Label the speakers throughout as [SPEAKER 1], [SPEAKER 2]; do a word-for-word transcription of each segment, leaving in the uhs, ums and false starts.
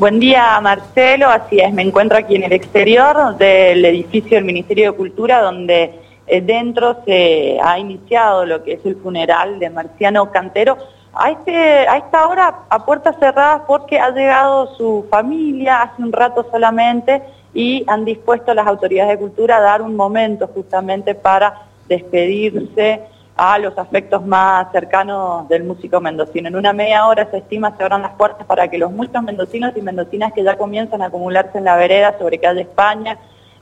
[SPEAKER 1] Buen día, Marcelo. Así es, me encuentro aquí en el exterior del edificio del Ministerio de Cultura, donde eh, dentro se ha iniciado lo que es el funeral de Marciano Cantero. A, este, a esta hora, a puertas cerradas, porque ha llegado su familia hace un rato solamente y han dispuesto a las autoridades de cultura a dar un momento justamente para despedirse a los afectos más cercanos del músico mendocino. En una media hora se estima se abran las puertas para que los muchos mendocinos y mendocinas que ya comienzan a acumularse en la vereda sobre calle España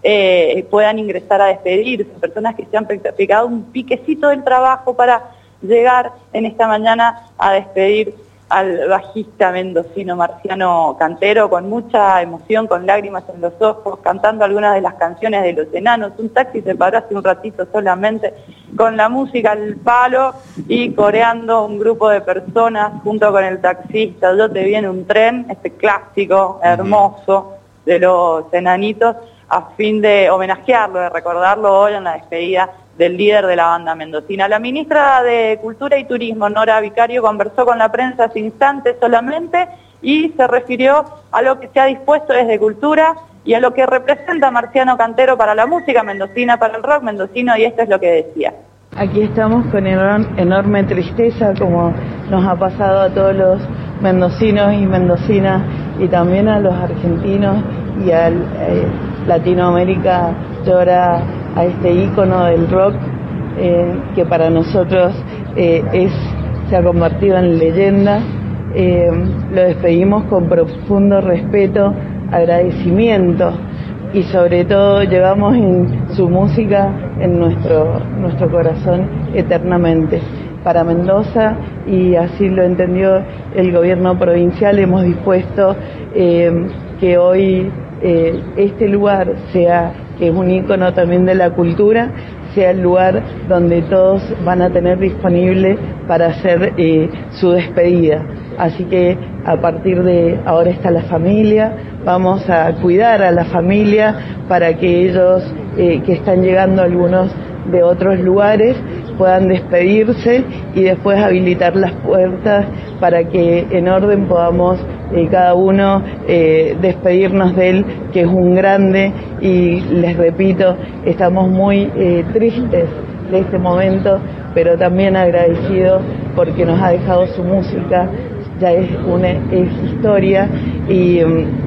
[SPEAKER 1] eh, puedan ingresar a despedirse, personas que se han pegado un piquecito del trabajo para llegar en esta mañana a despedir al bajista mendocino Marciano Cantero, con mucha emoción, con lágrimas en los ojos, cantando algunas de las canciones de Los Enanos. Un taxi se paró hace un ratito solamente con la música al palo y coreando un grupo de personas junto con el taxista. Yo te vi en un tren, este clásico hermoso de Los Enanitos, a fin de homenajearlo, de recordarlo hoy en la despedida del líder de la banda mendocina. La ministra de Cultura y Turismo, Nora Vicario, conversó con la prensa hace instantes solamente y se refirió a lo que se ha dispuesto desde Cultura y a lo que representa Marciano Cantero para la música mendocina, para el rock mendocino, y esto es lo que decía.
[SPEAKER 2] Aquí estamos con enorme tristeza, como nos ha pasado a todos los mendocinos y mendocinas, y también a los argentinos y a eh, Latinoamérica llora a este ícono del rock eh, que para nosotros eh, es, se ha convertido en leyenda. Eh, lo despedimos con profundo respeto, agradecimiento y sobre todo llevamos en su música en nuestro, nuestro corazón eternamente. Para Mendoza, y así lo entendió el gobierno provincial, hemos dispuesto eh, que hoy eh, este lugar sea, que es un ícono también de la cultura, sea el lugar donde todos van a tener disponible para hacer eh, su despedida. Así que a partir de ahora está la familia, vamos a cuidar a la familia para que ellos, eh, que están llegando algunos de otros lugares, puedan despedirse y después habilitar las puertas para que en orden podamos eh, cada uno eh, despedirnos de él, que es un grande, y les repito, estamos muy eh, tristes de este momento, pero también agradecidos porque nos ha dejado su música, ya es una es historia, y,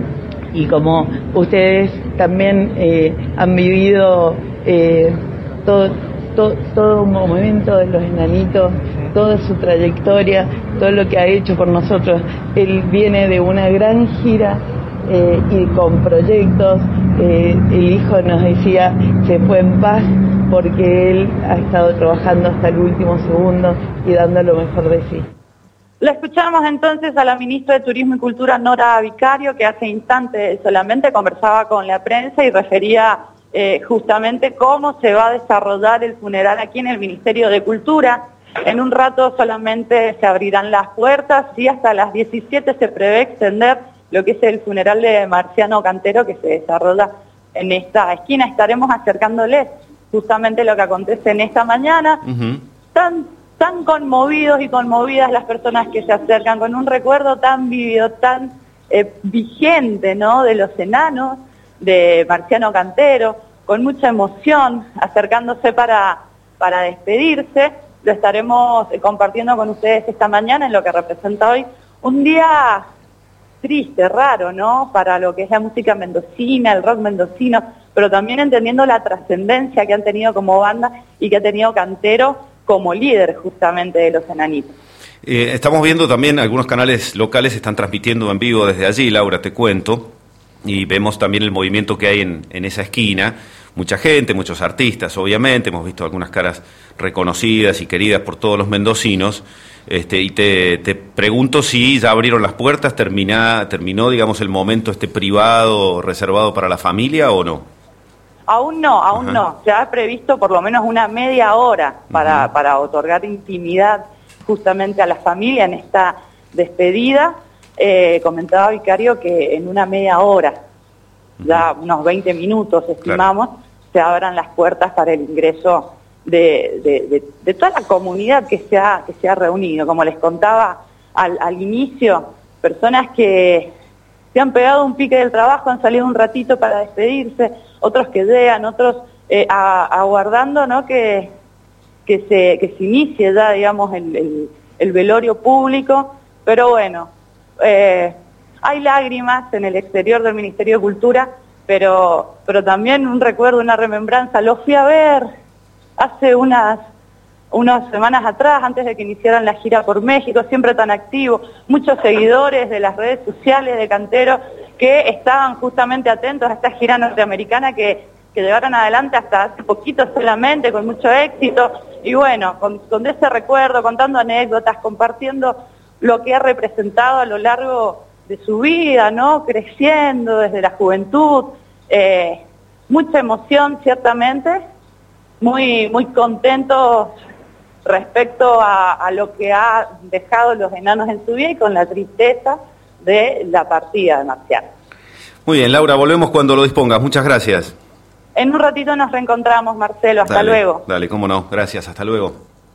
[SPEAKER 2] y como ustedes también eh, han vivido eh, todo Todo, todo un momento de Los Enanitos, toda su trayectoria, todo lo que ha hecho por nosotros. Él viene de una gran gira eh, y con proyectos. Eh, el hijo nos decía, se fue en paz porque él ha estado trabajando hasta el último segundo y dando lo mejor de sí.
[SPEAKER 1] La escuchamos entonces a la ministra de Turismo y Cultura, Nora Vicario, que hace instantes solamente conversaba con la prensa y refería Eh, justamente cómo se va a desarrollar el funeral aquí en el Ministerio de Cultura. En un rato solamente se abrirán las puertas y hasta las diecisiete se prevé extender lo que es el funeral de Marciano Cantero, que se desarrolla en esta esquina. Estaremos acercándoles justamente lo que acontece en esta mañana. Uh-huh. Tan, tan conmovidos y conmovidas las personas que se acercan, con un recuerdo tan vívido, tan eh, vigente, ¿no?, de Los Enanos, de Marciano Cantero, con mucha emoción, acercándose para, para despedirse. Lo estaremos compartiendo con ustedes esta mañana en lo que representa hoy un día triste, raro, ¿no?, para lo que es la música mendocina, el rock mendocino, pero también entendiendo la trascendencia que han tenido como banda y que ha tenido Cantero como líder justamente de Los Enanitos.
[SPEAKER 3] Eh, estamos viendo también algunos canales locales están transmitiendo en vivo desde allí, Laura, te cuento. Y vemos también el movimiento que hay en, en esa esquina, mucha gente, muchos artistas, obviamente, hemos visto algunas caras reconocidas y queridas por todos los mendocinos, este, y te, te pregunto si ya abrieron las puertas, termina, terminó, digamos, el momento este privado, reservado para la familia, ¿o no?
[SPEAKER 1] Aún no, aún Ajá. no, se ha previsto por lo menos una media hora para, uh-huh. para otorgar intimidad justamente a la familia en esta despedida. Eh, comentaba Vicario que en una media hora, ya unos veinte minutos estimamos, claro, se abran las puertas para el ingreso de, de, de, de toda la comunidad que se ha, que se ha reunido. Como les contaba al, al inicio, personas que se han pegado un pique del trabajo, han salido un ratito para despedirse, otros que llegan, otros eh, a, aguardando, ¿no?, que, que, se, que se inicie ya, digamos, el, el, el velorio público, pero bueno, eh, hay lágrimas en el exterior del Ministerio de Cultura, pero, pero también un recuerdo, una remembranza. Lo fui a ver hace unas, unas semanas atrás, antes de que iniciaran la gira por México, siempre tan activo, muchos seguidores de las redes sociales de Cantero que estaban justamente atentos a esta gira norteamericana que, que llevaron adelante hasta hace poquito solamente, con mucho éxito, y bueno, con, con ese recuerdo, contando anécdotas, compartiendo lo que ha representado a lo largo de su vida, ¿no?, creciendo desde la juventud, eh, mucha emoción ciertamente, muy, muy contentos respecto a, a lo que ha dejado los enanos en su vida y con la tristeza de la partida de Marciano.
[SPEAKER 3] Muy bien, Laura, volvemos cuando lo dispongas. Muchas gracias.
[SPEAKER 1] En un ratito nos reencontramos, Marcelo. Hasta
[SPEAKER 3] dale,
[SPEAKER 1] luego.
[SPEAKER 3] Dale, cómo no. Gracias, hasta luego.